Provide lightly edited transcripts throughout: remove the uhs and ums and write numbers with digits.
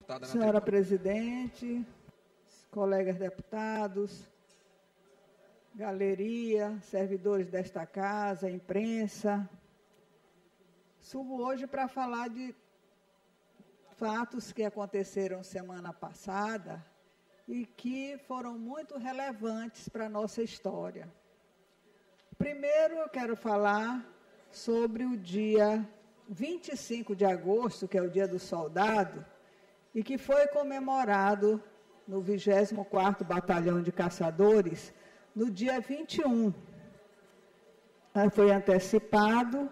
Senhora presidente, colegas deputados, galeria, servidores desta casa, imprensa, subo hoje para falar de fatos que aconteceram semana passada e que foram muito relevantes para a nossa história. Primeiro, eu quero falar sobre o dia 25 de agosto, que é o Dia do Soldado, e que foi comemorado no 24º Batalhão de Caçadores, no dia 21. Foi antecipado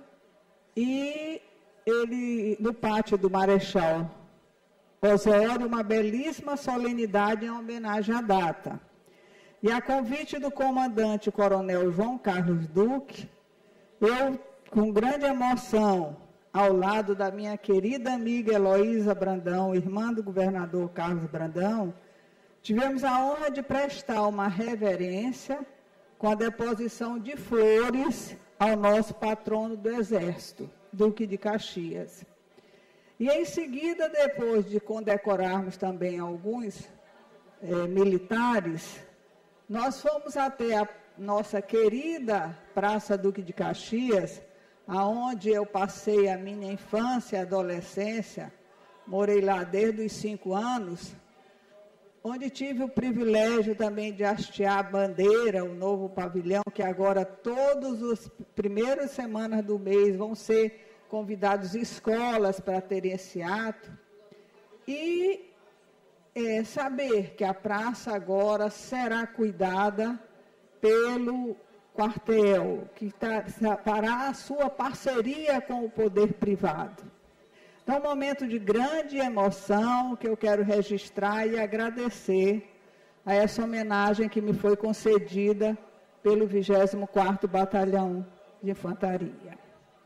e ele, no pátio do Marechal Osório, uma belíssima solenidade em homenagem à data. E a convite do comandante coronel João Carlos Duque, eu, com grande emoção, ao lado da minha querida amiga Heloísa Brandão, irmã do governador Carlos Brandão, tivemos a honra de prestar uma reverência com a deposição de flores ao nosso patrono do Exército, Duque de Caxias. E, em seguida, depois de condecorarmos também alguns militares, nós fomos até a nossa querida Praça Duque de Caxias, aonde eu passei a minha infância e adolescência, morei lá desde os 5 anos, onde tive o privilégio também de hastear a bandeira, o novo pavilhão, que agora todas as primeiras semanas do mês vão ser convidados escolas para terem esse ato, e saber que a praça agora será cuidada pelo quartel, que fará a sua parceria com o poder privado. Então, um momento de grande emoção que eu quero registrar e agradecer a essa homenagem que me foi concedida pelo 24º Batalhão de Infantaria.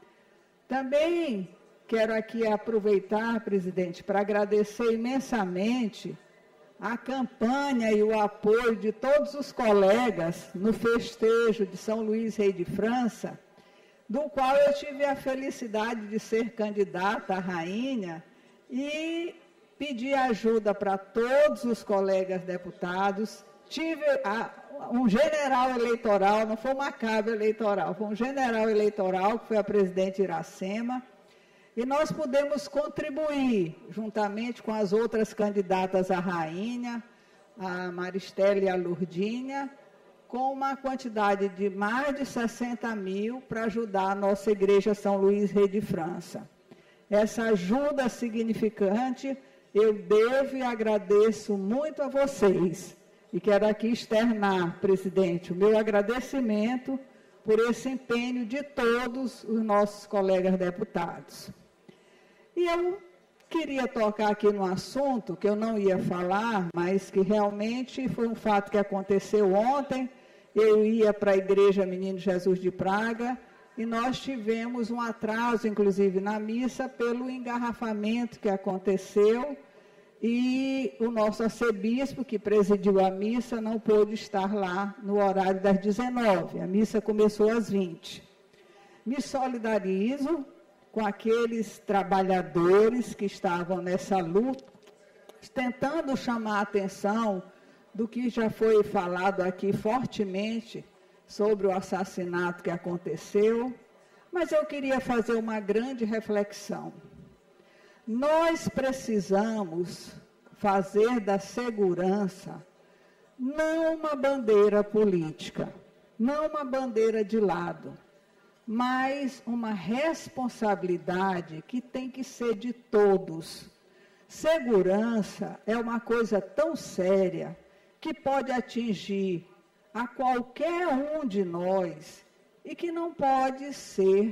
Também quero aqui aproveitar, presidente, para agradecer imensamente a campanha e o apoio de todos os colegas no festejo de São Luís Rei de França, do qual eu tive a felicidade de ser candidata à rainha e pedi ajuda para todos os colegas deputados. Tive um general eleitoral, não foi uma cabo eleitoral, foi um general eleitoral, que foi a presidente Iracema, e nós pudemos contribuir, juntamente com as outras candidatas à rainha, a Maristela e a Lourdinha, com uma quantidade de mais de 60 mil para ajudar a nossa Igreja São Luís Rei de França. Essa ajuda significante eu devo e agradeço muito a vocês. E quero aqui externar, presidente, o meu agradecimento por esse empenho de todos os nossos colegas deputados. E eu queria tocar aqui no assunto que eu não ia falar, mas que realmente foi um fato que aconteceu ontem. Eu ia para a Igreja Menino Jesus de Praga e nós tivemos um atraso, inclusive, na missa, pelo engarrafamento que aconteceu, e o nosso arcebispo, que presidiu a missa, não pôde estar lá no horário das 19h. A missa começou às 20h. Me solidarizo com aqueles trabalhadores que estavam nessa luta, tentando chamar a atenção do que já foi falado aqui fortemente sobre o assassinato que aconteceu, mas eu queria fazer uma grande reflexão. Nós precisamos fazer da segurança não uma bandeira política, não uma bandeira de lado, mas uma responsabilidade que tem que ser de todos. Segurança é uma coisa tão séria que pode atingir a qualquer um de nós e que não pode ser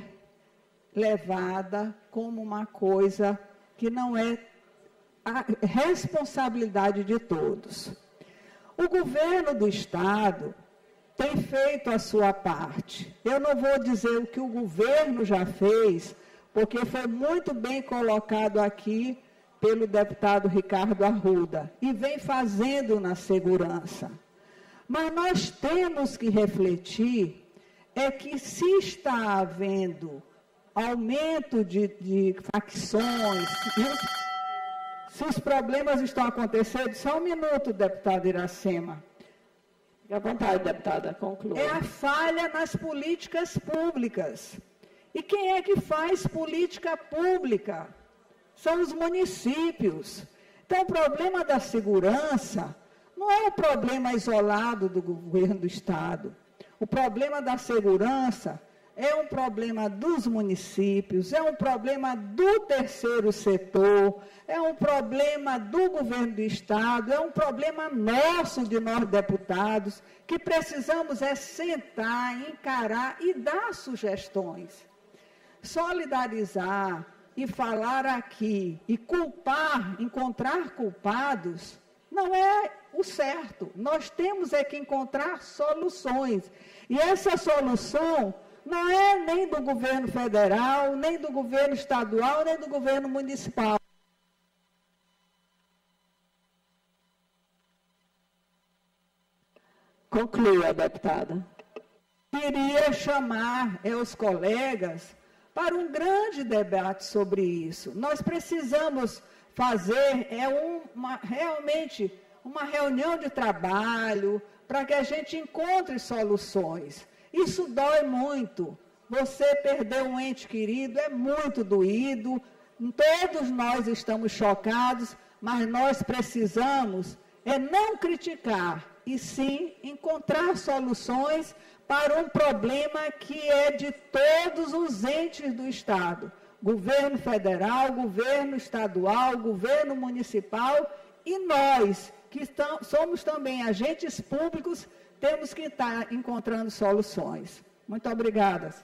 levada como uma coisa que não é a responsabilidade de todos. O governo do Estado tem feito a sua parte. Eu não vou dizer o que o governo já fez, porque foi muito bem colocado aqui pelo deputado Ricardo Arruda, e vem fazendo na segurança. Mas nós temos que refletir, que se está havendo aumento de facções, Se os problemas estão acontecendo, só um minuto, deputada Iracema. Fique à vontade, deputada, conclua. É a falha nas políticas públicas. E quem é que faz política pública? São os municípios. Então, o problema da segurança não é um problema isolado do governo do Estado. O problema da segurança é um problema dos municípios, é um problema do terceiro setor, é um problema do governo do Estado, é um problema nosso de nós deputados, que precisamos sentar, encarar e dar sugestões. Solidarizar e falar aqui e culpar, encontrar culpados, não é o certo. Nós temos que encontrar soluções. E essa solução não é nem do governo federal, nem do governo estadual, nem do governo municipal. Conclua, deputada. Queria chamar os colegas para um grande debate sobre isso. Nós precisamos fazer realmente uma reunião de trabalho para que a gente encontre soluções. Isso dói muito. Você perder um ente querido é muito doído. Todos nós estamos chocados, mas nós precisamos não criticar, e sim encontrar soluções para um problema que é de todos os entes do Estado. Governo federal, governo estadual, governo municipal e nós, que somos também agentes públicos, temos que estar encontrando soluções. Muito obrigada.